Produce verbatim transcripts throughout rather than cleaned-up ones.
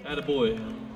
Attaboy.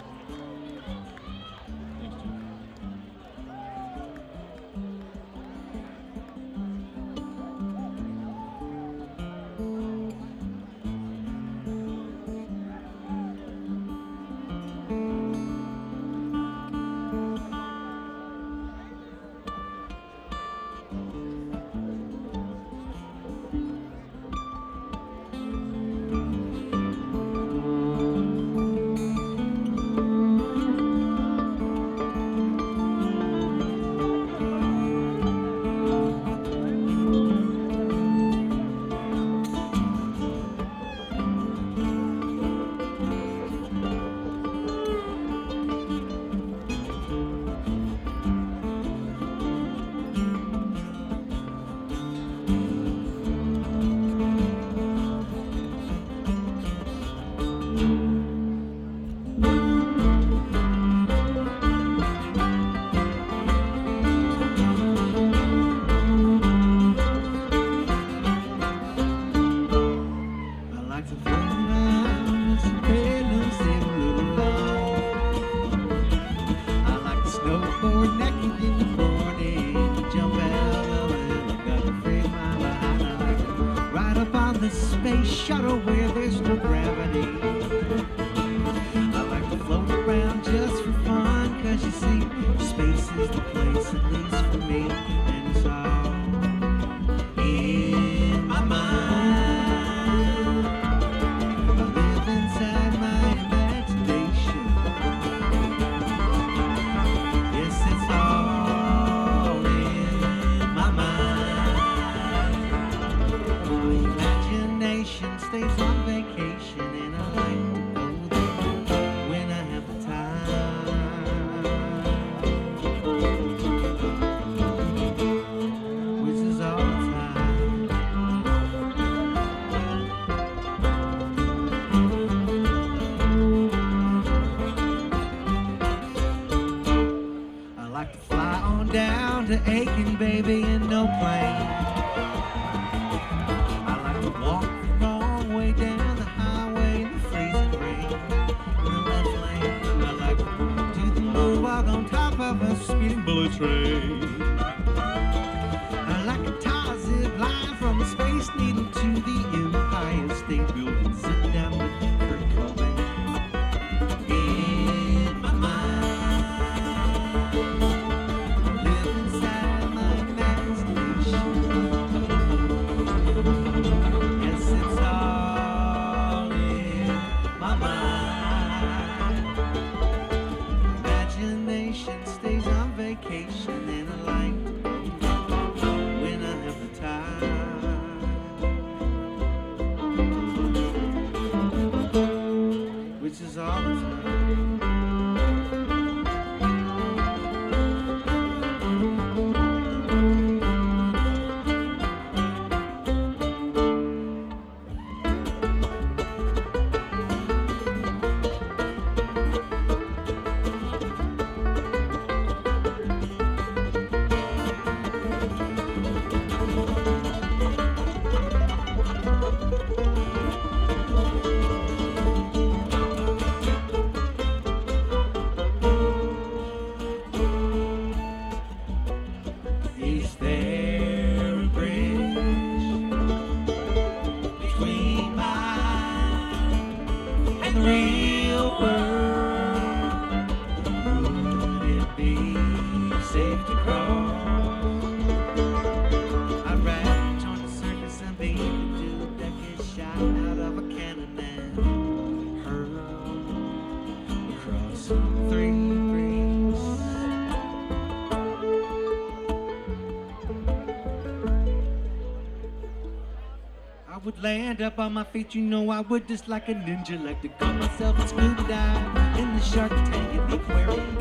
Land up on my feet, you know I would just like a ninja, like to call myself a scuba dive in the shark tank in the aquarium.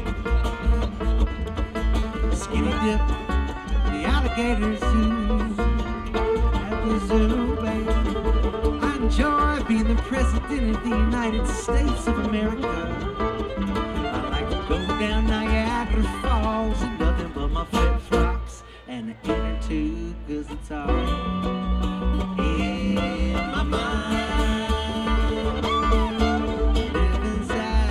Skinny dip, the alligator zoo, at the zoo, baby. I enjoy being the president of the United States of America. I like to go down Niagara Falls and nothing but my flip-flops and the inner tube, cause it's all in my mind. Live inside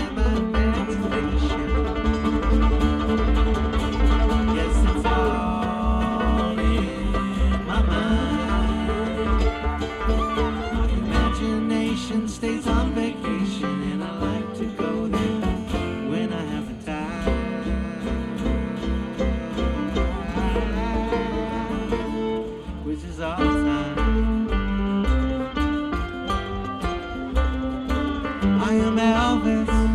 Elvis.